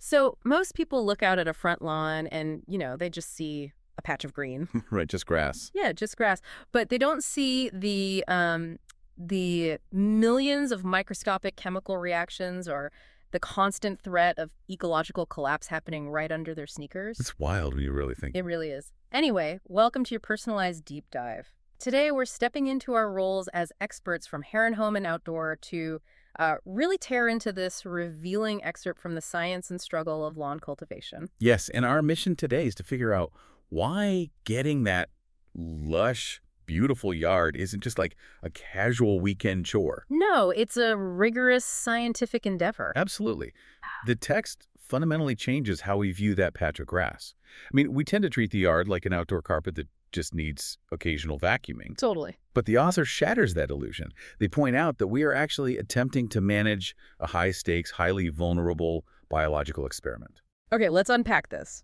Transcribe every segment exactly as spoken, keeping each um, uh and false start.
So most people look out at a front lawn and, you know, they just see a patch of green. Right, just grass. Yeah, just grass. But they don't see the um, the millions of microscopic chemical reactions or the constant threat of ecological collapse happening right under their sneakers. It's wild when you really think. It really is. Anyway, welcome to your personalized deep dive. Today, we're stepping into our roles as experts from Hair and Home and Outdoor to uh, really tear into this revealing excerpt from the science and struggle of lawn cultivation. Yes, and our mission today is to figure out why getting that lush, beautiful yard isn't just like a casual weekend chore. No, it's a rigorous scientific endeavor. Absolutely. The text fundamentally changes how we view that patch of grass. I mean, we tend to treat the yard like an outdoor carpet that just needs occasional vacuuming. Totally. But the author shatters that illusion. They point out that we are actually attempting to manage a high-stakes, highly vulnerable biological experiment. Okay, let's unpack this.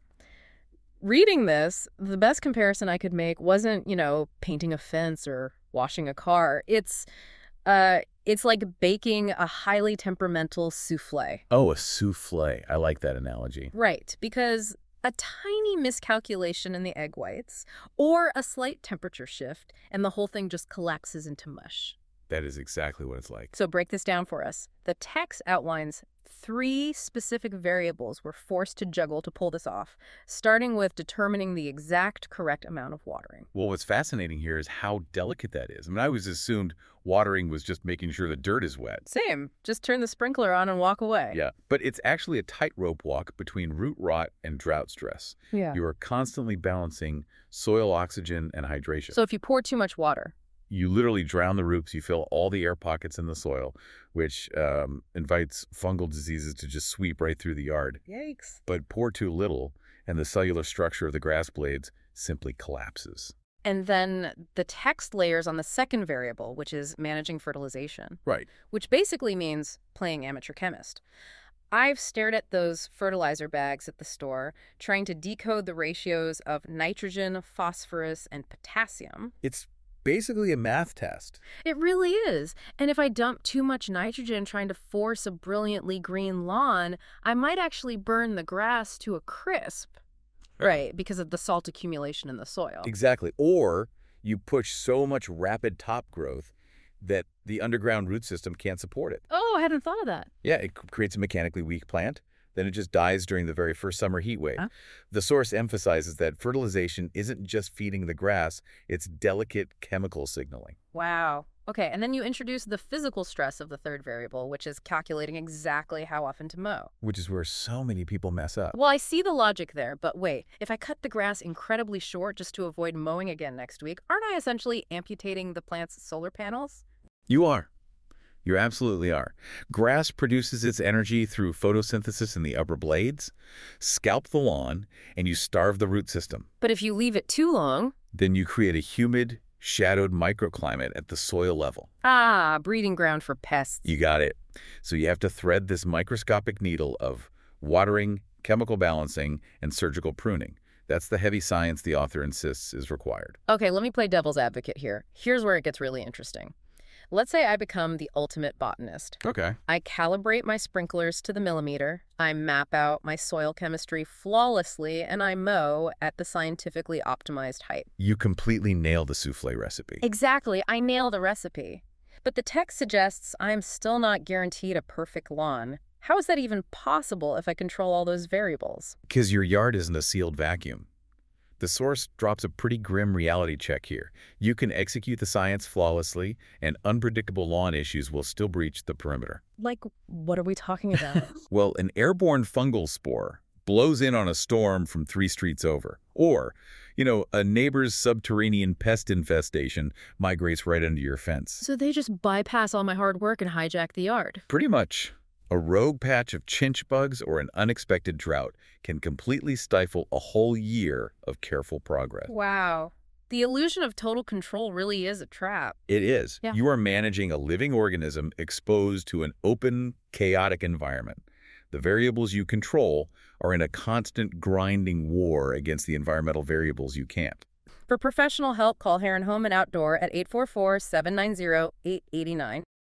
Reading this, the best comparison I could make wasn't, you know, painting a fence or washing a car. It's uh it's like baking a highly temperamental souffle. Oh, a souffle. I like that analogy. Right, because a tiny miscalculation in the egg whites or a slight temperature shift and the whole thing just collapses into mush. That is exactly what it's like. So break this down for us. The text outlines three specific variables we're forced to juggle to pull this off, starting with determining the exact correct amount of watering. Well, what's fascinating here is how delicate that is. I mean, I always assumed watering was just making sure the dirt is wet. Same. Just turn the sprinkler on and walk away. Yeah, but it's actually a tightrope walk between root rot and drought stress. Yeah. You are constantly balancing soil oxygen and hydration. So if you pour too much water, You literally drown the roots. You fill all the air pockets in the soil, which um, invites fungal diseases to just sweep right through the yard. yikes. But pour too little, and the cellular structure of the grass blades simply collapses. And then the text layers on the second variable, which is managing fertilization, Right. which basically means playing amateur chemist. I've stared at those fertilizer bags at the store, trying to decode the ratios of nitrogen, phosphorus, and potassium. It's basically a math test. It really is. And if I dump too much nitrogen trying to force a brilliantly green lawn, I might actually burn the grass to a crisp. Right, because of the salt accumulation in the soil. Exactly. Or you push so much rapid top growth that the underground root system can't support it. Oh, I hadn't thought of that. Yeah, it c- creates a mechanically weak plant. Then it just dies during the very first summer heat wave. Huh? The source emphasizes that fertilization isn't just feeding the grass, it's delicate chemical signaling. Wow. Okay, and then you introduce the physical stress of the third variable, which is calculating exactly how often to mow. Which is where so many people mess up. Well, I see the logic there, but wait, if I cut the grass incredibly short just to avoid mowing again next week, aren't I essentially amputating the plant's solar panels? You are. You absolutely are. Grass produces its energy through photosynthesis in the upper blades. Scalp the lawn, and you starve the root system. But if you leave it too long, Then you create a humid, shadowed microclimate at the soil level. ah, breeding ground for pests. You got it. So you have to thread this microscopic needle of watering, chemical balancing, and surgical pruning. That's the heavy science the author insists is required. Okay, let me play devil's advocate here. Here's where it gets really interesting. Let's say I become the ultimate botanist. Okay. I calibrate my sprinklers to the millimeter, I map out my soil chemistry flawlessly, and I mow at the scientifically optimized height. You completely nail the souffle recipe. Exactly, I nail the recipe. But the text suggests I'm still not guaranteed a perfect lawn. How is that even possible if I control all those variables? Because your yard isn't a sealed vacuum. The source drops a pretty grim reality check here. You can execute the science flawlessly, and unpredictable lawn issues will still breach the perimeter. Like, what are we talking about? Well, an airborne fungal spore blows in on a storm from three streets over. Or, you know, a neighbor's subterranean pest infestation migrates right under your fence. So they just bypass all my hard work and hijack the yard. Pretty much. A rogue patch of chinch bugs or an unexpected drought can completely stifle a whole year of careful progress. Wow. The illusion of total control really is a trap. It is. Yeah. You are managing a living organism exposed to an open, chaotic environment. The variables you control are in a constant grinding war against the environmental variables you can't. For professional help, call Hair and Home and Outdoor at eight four four, seven nine zero, eight eight nine.